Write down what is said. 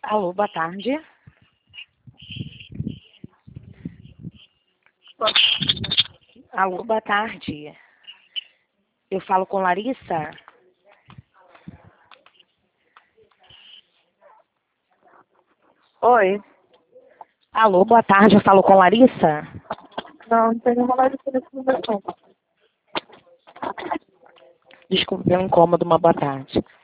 Alô, boa tarde. Alô, boa tarde. Eu falo com Larissa? Oi. Alô, boa tarde. Eu falo com Larissa? Não tem nenhuma Larissa nesse número, não. Desculpe pelo incômodo, uma boa tarde.